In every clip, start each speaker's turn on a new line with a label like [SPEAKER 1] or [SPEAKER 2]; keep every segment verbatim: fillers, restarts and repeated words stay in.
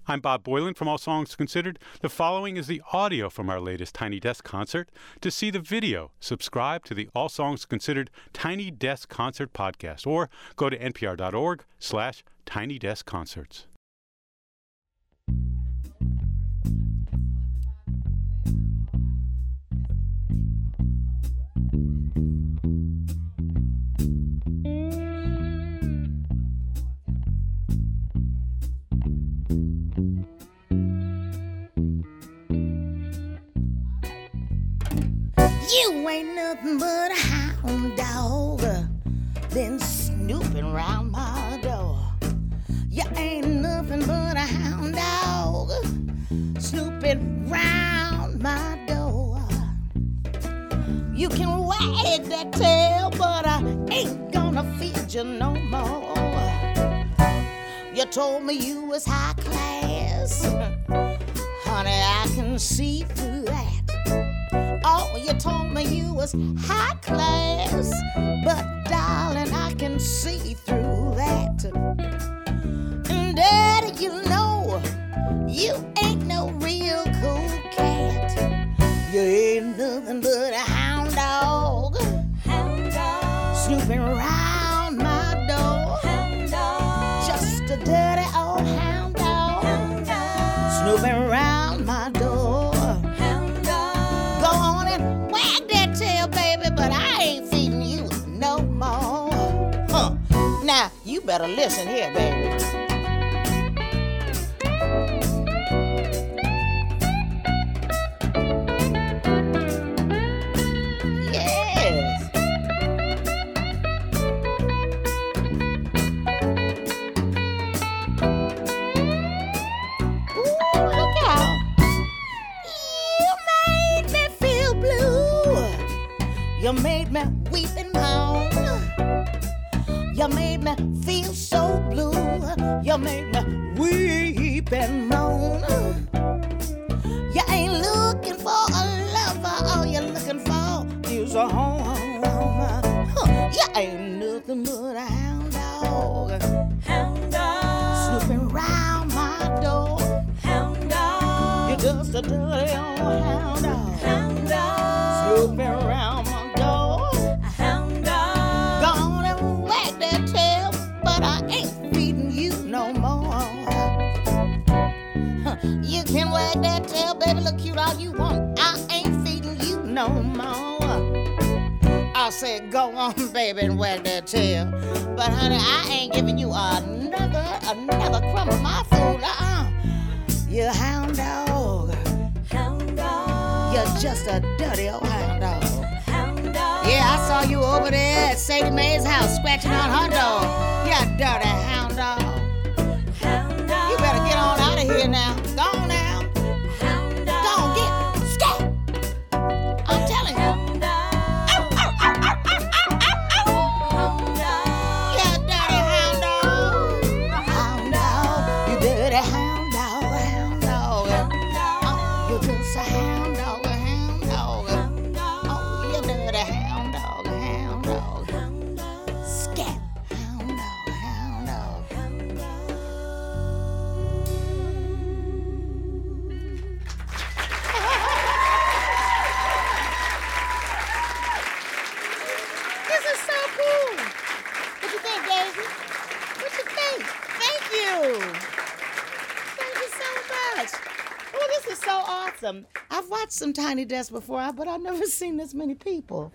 [SPEAKER 1] I'm Bob Boylan from All Songs Considered. The following is the audio from our latest Tiny Desk concert. To see the video, subscribe to the All Songs Considered Tiny Desk Concert podcast or go to npr.org slash Tiny Desk Concerts.
[SPEAKER 2] You ain't nothing but a hound dog, been snooping round my door. You ain't nothing but a hound dog, snooping round my door. You can wag that tail, but I ain't gonna feed you no more. You told me you was high class, honey, I can see through that. Oh, you told me you was high class, but darling, I can see through that. And Daddy, you know, you ain't no real cool cat. You ain't nothing but a hound dog, hound dog, snooping around my door. Hound dog, just a dirty old hound dog, hound dog, snooping around my door. You better listen here, baby. Yes. Ooh, look out. You made me feel blue. You made me weep and moan. You made me feel so blue. You made me weep and moan. You ain't looking for a lover. All you're looking for is a home. Huh. You ain't nothing but a hound dog. Hound dog, snooping round my door. Hound dog, you're just a dirty old hound dog. Hound dog, snooping around my door. A hound dog, gone and wag that tail, but I ain't feeding you no more. Huh. You can wag that tail, baby, look cute all you want. I ain't feeding you no more. I said, go on, baby, and wag that tail. But honey, I ain't giving you another, another crumb of my food. Uh-uh. You hound dog. Hound dog. You're just a dirty old hound dog. Hound dog. Yeah, I saw you over there at Sadie Mae's house scratching on her door. You dirty hound dog. Hound dog. You better get on out of here now. Go on now. Hound dog. Go on, get scared. I'm telling you. Hound dog. Ow, ow, ow, ow, ow, ow, ow, ow. Hound dog. You dirty hound dog. Hound dog. You dirty hound dog. Hound dog. Hound dog. Oh, you just a hound dog. Hound dog. Hound dog. Oh, you dirty hound dog. Hound dog. Hound dog. Scat. Hound dog. Hound dog. Hound dog. This is so cool. What you think, Daisy? What you think? Thank you. Thank you so much. Oh, this is so awesome. I've watched some Tiny Desk before, but I've never seen this many people.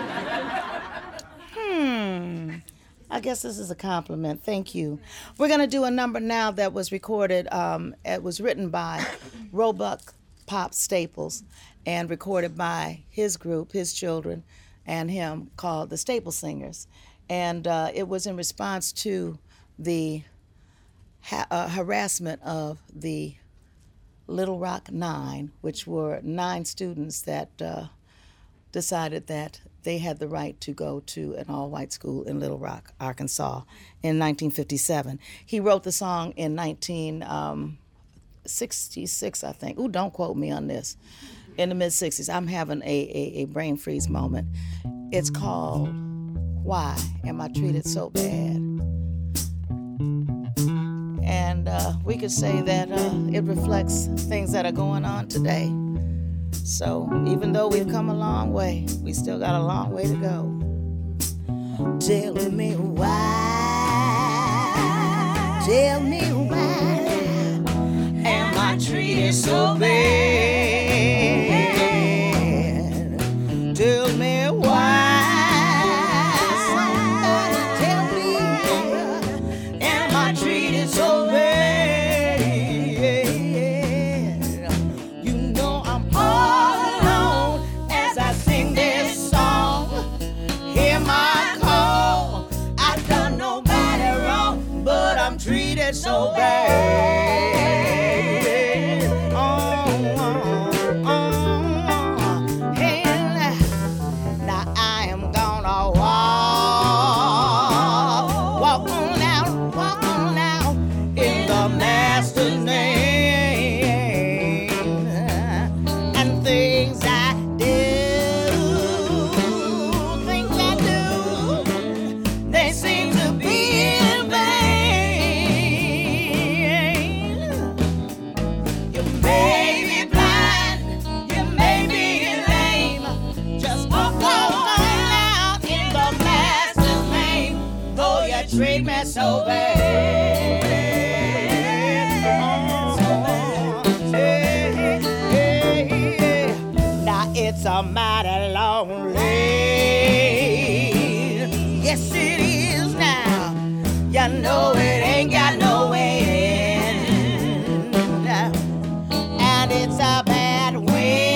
[SPEAKER 2] Hmm. I guess this is a compliment. Thank you. We're going to do a number now that was recorded. Um, it was written by Roebuck Pop Staples and recorded by his group, his children, and him, called the Staple Singers. And uh, it was in response to the ha- uh, harassment of the Little Rock Nine, which were nine students that uh, decided that they had the right to go to an all-white school in Little Rock, Arkansas, in nineteen fifty-seven. He wrote the song in nineteen sixty-six, I think. Ooh, don't quote me on this. In the mid-sixties. I'm having a, a, a brain freeze moment. It's called Why Am I Treated So Bad? And uh, we could say that uh, it reflects things that are going on today. So even though we've come a long way, we still got a long way to go. Tell me why, tell me why am I treated so bad? Tell me why, tell me, am I treated so bad? You know I'm all alone as I sing this song. Hear my call, I done nobody wrong, but I'm treated so bad. Treat me so bad, oh, hey, hey, hey. Now it's a mighty long lane. Yes, it is now. You know it ain't got no end, and it's a bad way.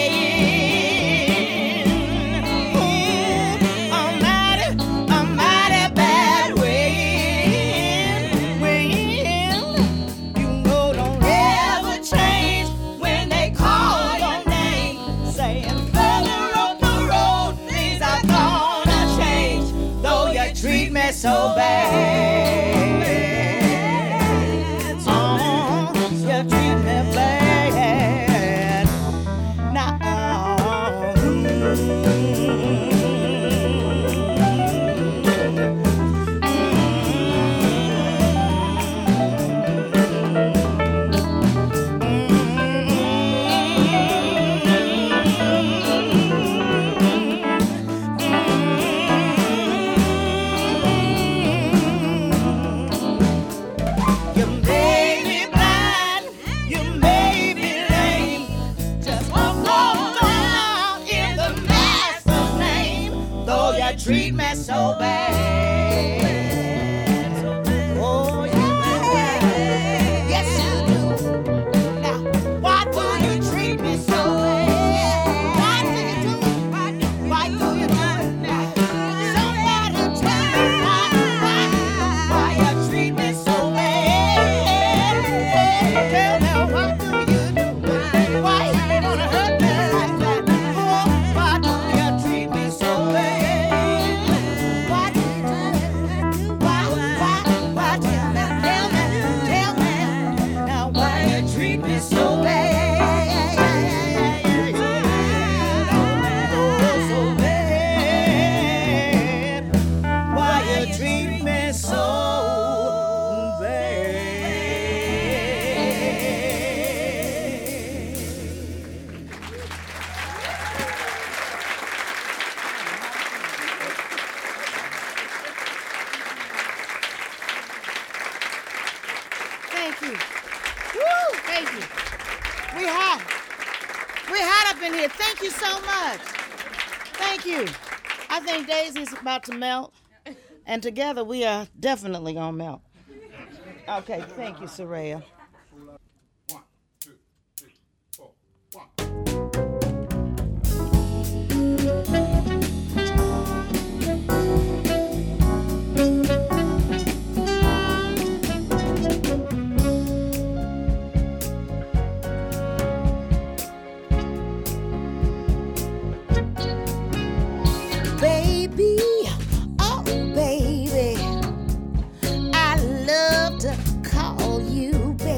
[SPEAKER 2] So bad, oh, you treat me bad. Now, treat me so bad. Oh, yeah. Yes, you do. Now, why do you treat me so bad? Why do you do it? Why do you do it now? Somebody tell me why, why, why you treat me so bad? Tell me, why do you do it? Why you wanna hurt me like that? Oh, why do you treat me so bad? Thank you. Woo, thank you. We hot. We hot up in here. Thank you so much. Thank you. I think Daisy's about to melt, and together we are definitely gonna melt. Okay, thank you, Soraya.
[SPEAKER 3] One, two, three, four, one.
[SPEAKER 2] Baby, oh baby, I love to call you baby.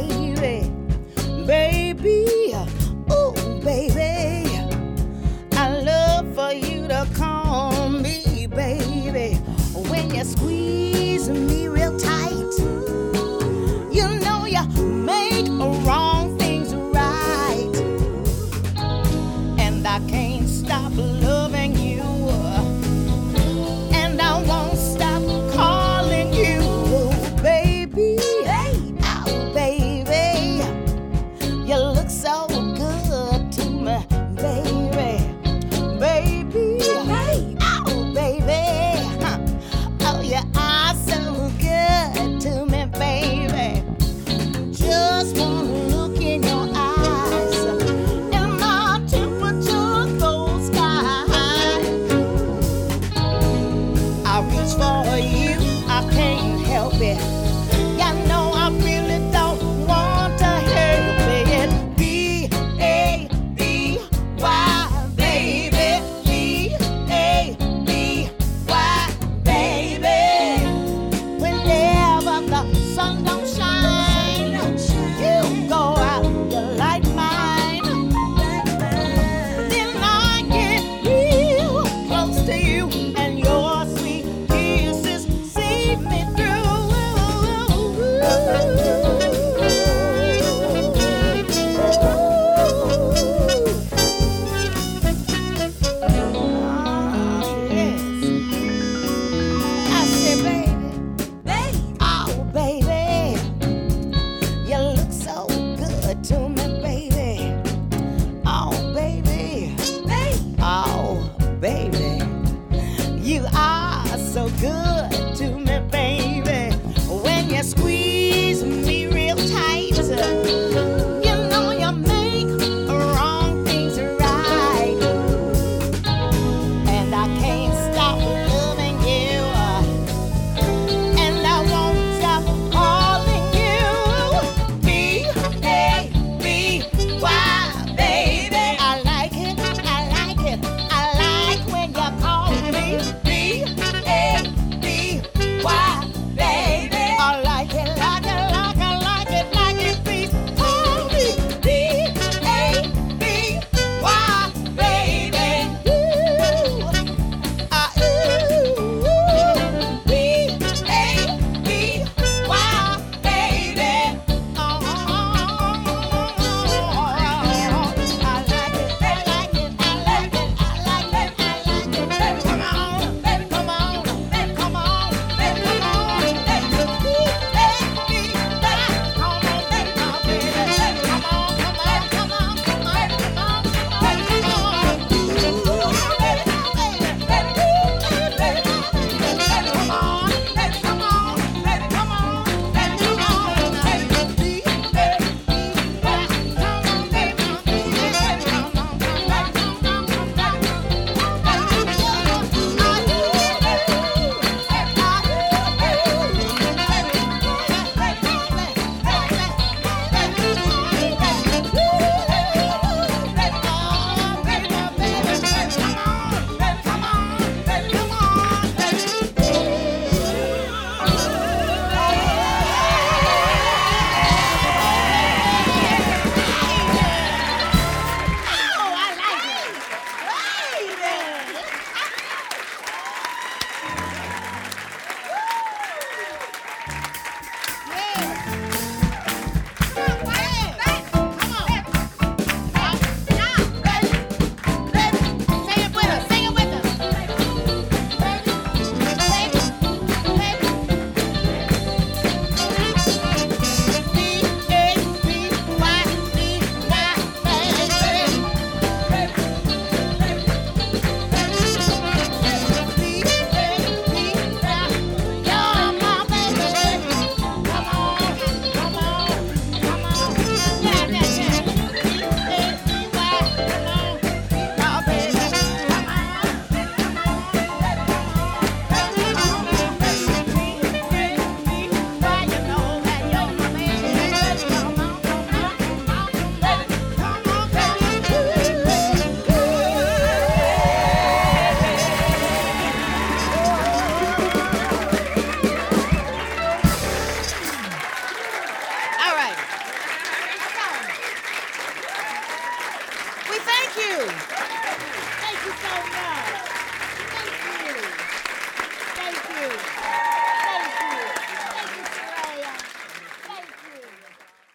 [SPEAKER 2] you.